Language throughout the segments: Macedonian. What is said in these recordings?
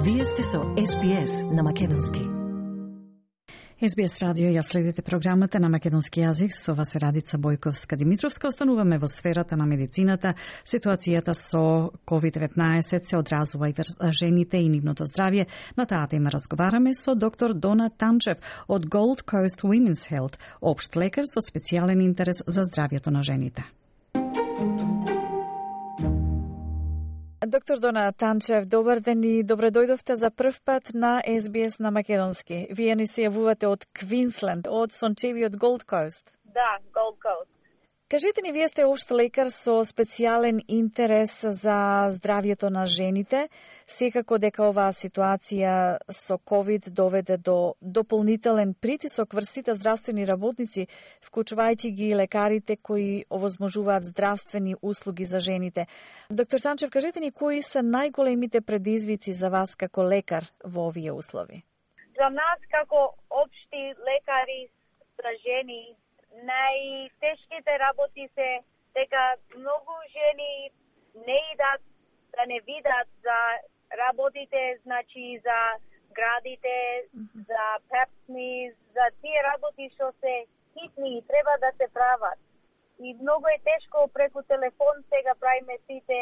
Вие сте со SBS на македонски. SBS радио ја следите програмата на македонски јазик со вас е Радица Бојковска-Димитровска. Остануваме во сферата на медицината. Ситуацијата со COVID-19 се одразува и врз жените и нивното здравје. На таа тема разговараме со доктор Дона Танчев од Gold Coast Women's Health, општ лекар со специјален интерес за здравјето на жените. Доктор Дона Танчев, добар ден и добре дојдовте за прв пат на SBS на македонски. Вие ни се јавувате од Квинсленд, од сончевиот Gold Coast. Да, Gold Coast. Кажете ни, вие сте општ лекар со специјален интерес за здравјето на жените. Секако дека оваа ситуација со COVID доведе до дополнителен притисок врз сите здравствени работници, вклучувајќи ги лекарите кои овозможуваат здравствени услуги за жените. Доктор Танчев, кажете ни кои се најголемите предизвици за вас како лекар во овие услови? За нас како општи лекари за жени, најтешките работи се дека многу жени не идат да не видат за работите, значи за градите, за пепсни, за тие работи што се хитни и треба да се прават. И многу е тешко преку телефон сега правиме сите,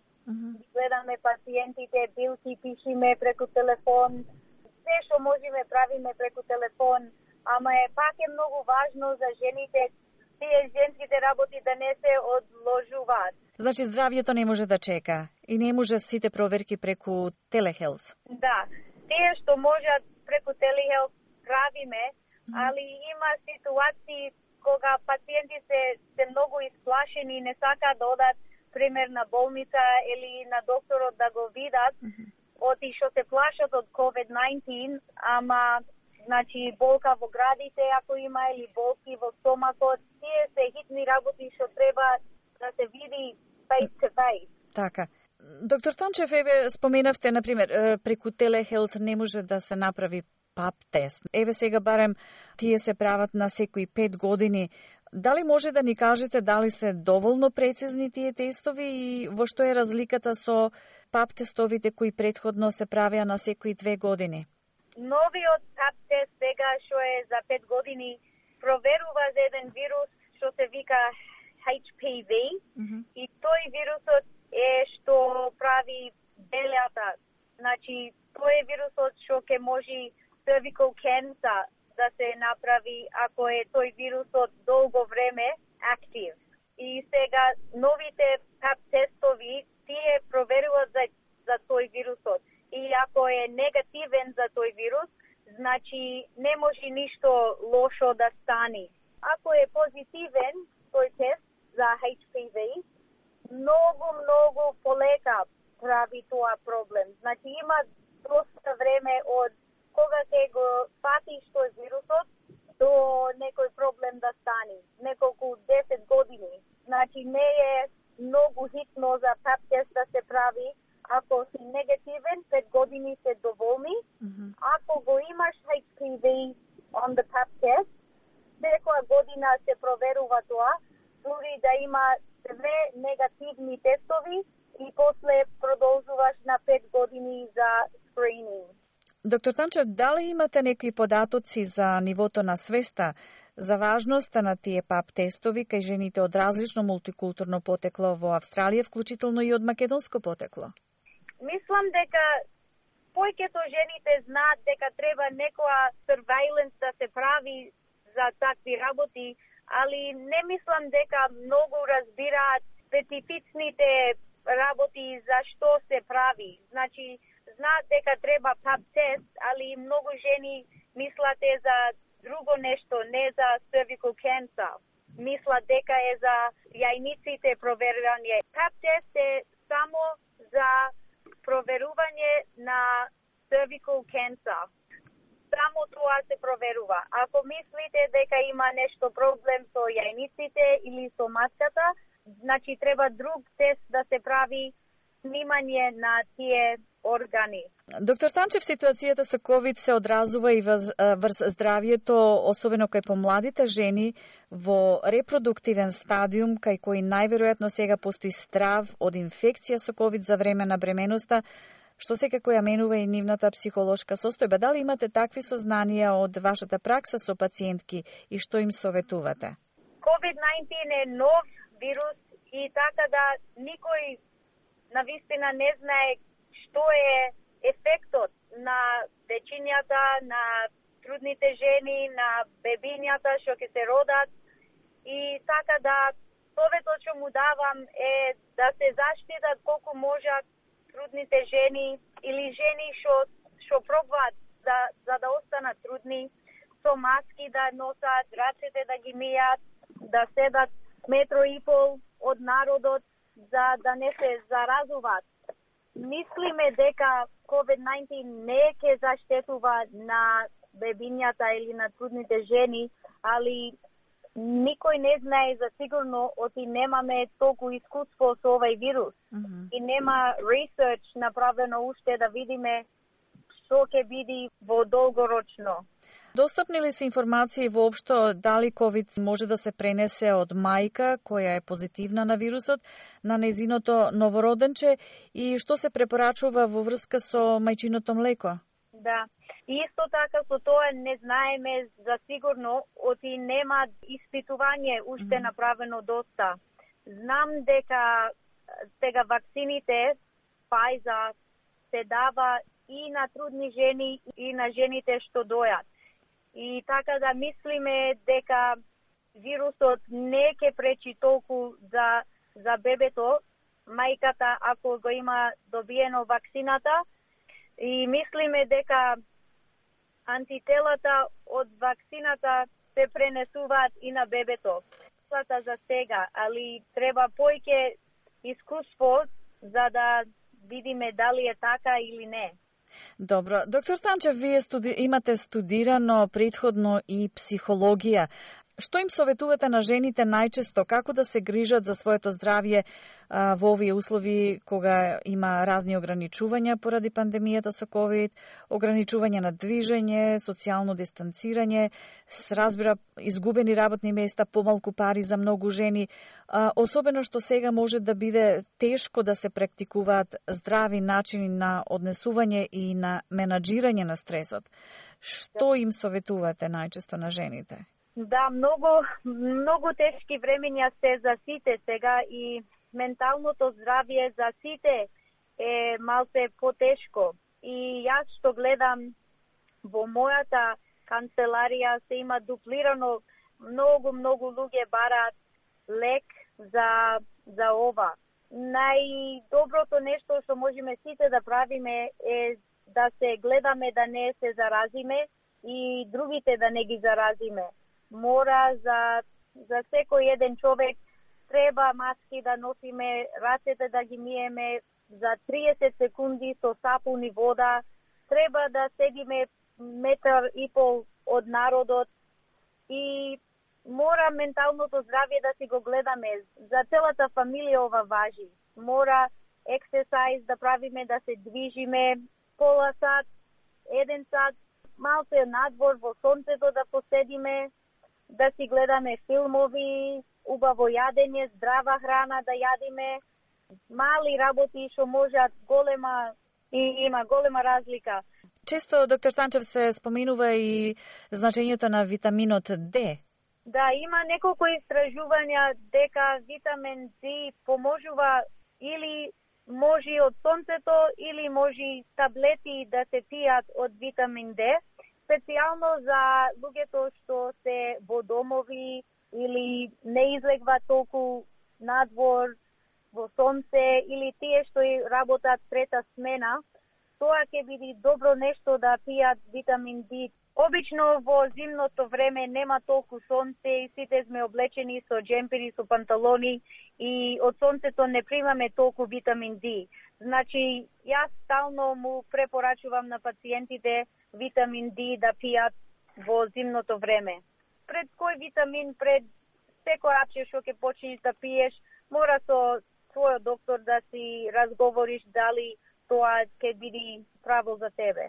гледаме пациентите, билки пишиме преку телефон, се што можеме правиме преку телефон, ама пак е многу важно за жените тие женските работи да не се одложуваат. Значи здравјето не може да чека и не може сите проверки преку телехелс. Да, тие што можат преку телехелс правиме, али има ситуации кога пациенти се многу исплашени и не сакаат да одат пример на болница или на докторот да го видат, оти што се плашат од COVID-19, ама значи болка во градите ако има или болки во стомакот, тие се хитни работи што треба да се види face to face. Така. Доктор Танчев, еве споменавте, например, преку телехелт не може да се направи пап тест. Еве сега барем тие се прават на секои 5 години. Дали може да ни кажете дали се доволно прецизни тие тестови и во што е разликата со пап тестовите кои претходно се правеа на секои 2 години? Новиот пап тест сега што е за 5 години проверува за еден вирус што се вика HPV и тој вирусот е што прави белјата. Значи, тој е вирусот што ќе може cervical cancer да се направи ако е тој вирусот долго време актив. И сега новите пап тестови тие проверуваат за тој вирусот. И ако е негативен за тој вирус, значи не може ништо лошо да стане. Ако е позитивен тој тест за HPV, многу полека прави тоа проблем. Значи има доста време од кога ќе го фатиш тој вирусот до некој проблем да стане. Неколку 10 години. Значи не е многу хитно за пап тест да се прави. Ако си негативен, 5 години се доволни. Ако го имаш HPV on the pap test, секоја година се проверува тоа, дури да има 2 негативни тестови и после продолжуваш на 5 години за скрининг. Доктор Танчев, дали имате некои податоци за нивото на свеста за важноста на тие пап тестови кај жените од различно мултикултурно потекло во Австралија, вклучително и од македонско потекло? Мислам дека повеќето жените знаат дека треба некоја surveillance да се прави за такви работи, али не мислам дека многу разбираат специфичните работи за што се прави. Значи, знаат дека треба пап тест, али многу жени мислат е за друго нешто, не за cervical cancer. Мислат дека е за јајниците проверување. Пап тест е само за проверување на cervical cancer. Само тоа се проверува. Ако мислите дека има нешто проблем со јајниците или со матката, значи треба друг тест да се прави снимање на тие органи. Доктор Танчев, ситуацијата со COVID се одразува и врз здравјето, особено кај помладите жени во репродуктивен стадиум, кај кои најверојатно сега постои страв од инфекција со COVID за време на бременоста. што секако ја менува и нивната психолошка состојба. Дали имате такви сознанија од вашата пракса со пациентки и што им советувате? COVID-19 е нов вирус и така да никој навистина не знае што е ефектот на дечињата, на трудните жени, на бебињата што ќе се родат. И така да советот што му давам е да се заштитат колку можат трудните жени или жени што пробваат за да останат трудни, со маски да носат, рацете да ги мијат, да седат 1,5 метри од народот за да не се заразуваат. Мислиме дека COVID-19 не ќе заштетува на бебињата или на трудните жени, али никој не знае за сигурно, оти немаме толку искуство со овој вирус. И нема research направено уште да видиме што ќе биде во долгорочно. Достапни ли се информации воопшто дали COVID може да се пренесе од мајка која е позитивна на вирусот на нејзиното новороденче и што се препорачува во врска со мајчиното млеко? Да. Исто така со тоа не знаеме за сигурно, оти нема испитување уште направено доста. Знам дека сега вакцините Pfizer се дава и на трудни жени и на жените што дојат. И така да мислиме дека вирусот не ќе пречи толку за бебето, мајката ако го има добиено вакцината. И мислиме дека антителата од вакцината се пренесуваат и на бебето. За сега, али треба поиќе искуство за да видиме дали е така или не. Добро. Доктор Танчев, вие имате студирано претходно и психологија. Што им советувате на жените најчесто, како да се грижат за своето здравје во овие услови кога има разни ограничувања поради пандемијата со COVID, ограничување на движење, социјално дистанцирање, разбира изгубени работни места, помалку пари за многу жени, особено што сега може да биде тешко да се практикуваат здрави начини на однесување и на менаџирање на стресот. Што им советувате најчесто на жените? Да, многу тешки времења се за сите сега и менталното здравје за сите е малце потешко. И јас што гледам во мојата канцеларија се има дуплирано, многу луѓе бараат лек за ова. Најдоброто нешто што можеме сите да правиме е да се гледаме да не се заразиме и другите да не ги заразиме. Мора за секој еден човек треба маски да носиме, рацете да ги миеме за 30 секунди со сапун и вода, треба да седиме 1,5 метри од народот и мора менталното здравје да си го гледаме. За целата фамилија ова важи. Мора ексерсайз да правиме, да се движиме, пола сат, 1 сат, малце надвор во сонцето да поседиме, да си гледаме филмови, убаво јадење, здрава храна да јадиме, мали работи што можат има голема разлика. Често, доктор Танчев, се споменува и значењето на витаминот D. Да, има неколку истражувања дека витамин D поможува или може од сонцето или може таблети да се пијат од витамин D. Специјално за луѓето што се во домови или не излегва толку надвор во сонце или тие што работат трета смена, тоа ќе биде добро нешто да пијат витамин D. Обично во зимното време нема толку сонце и сите сме облечени со джемпери, со панталони и од сонцето не примаме толку витамин D. Значи, јас стално му препорачувам на пациентите витамин D да пијат во зимното време. Пред кој витамин, пред секој апче што ќе почнеш да пиеш, мора со својот доктор да си разговориш дали тоа ќе биде право за тебе.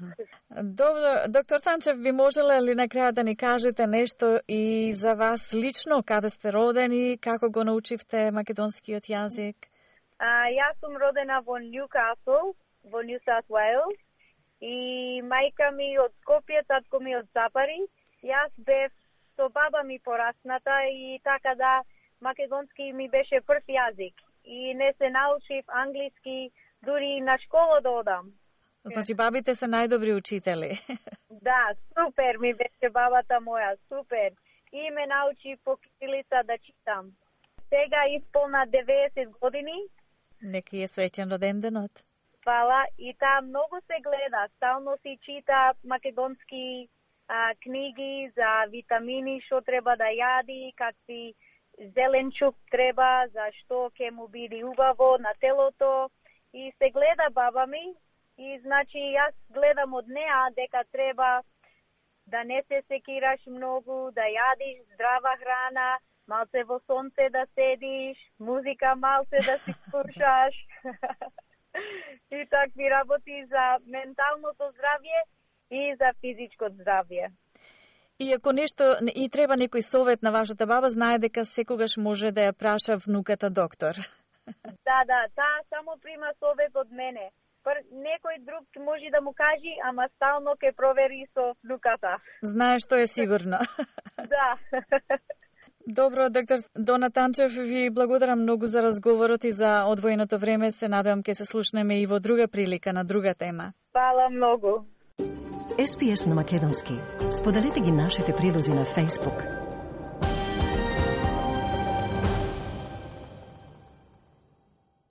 Добро, доктор Танчев, би можеле ли на крајот да ни кажете нешто и за вас лично, каде сте родени, како го научивте македонскиот јазик? Јас сум родена во Ньюкасл, во New South Wales и мајка ми од Скопје, татко ми од Запари. Јас бев со баба ми порасната и така да македонски ми беше прв јазик и не се научив англиски дури на школа да одам. Значи бабите се најдобри учители. Да, супер ми беше бабата моја, супер. И ме научи по кирилица да читам. Сега исполна 90 години. Нека е среќен роден денот. Фала, и таа многу се гледа, стално си чита македонски книги за витамини, што треба да јади, какви зеленчук треба, зашто ќе му биде убаво на телото. И се гледа баба ми, и значи јас гледам од неа дека треба да не се секираш многу, да јадиш здрава храна, малце во сонце да седиш, музика малце да си слушаш. И такви работи за менталното здравје и за физичко здравје. И ако нешто и треба некој совет на вашата баба, знае дека секогаш може да ја праша внуката доктор. Да, таа само прима совет од мене. Некој друг може да му кажи, ама стално ќе провери со внуката. Знае што е сигурно. Да. Добро, доктор Дона Танчев, ви благодарам многу за разговорот и за одвоеното време. Се надевам ќе се слушнеме и во друга прилика на друга тема. Фала многу. SPS на македонски. Споделете ги нашите прилози на Facebook,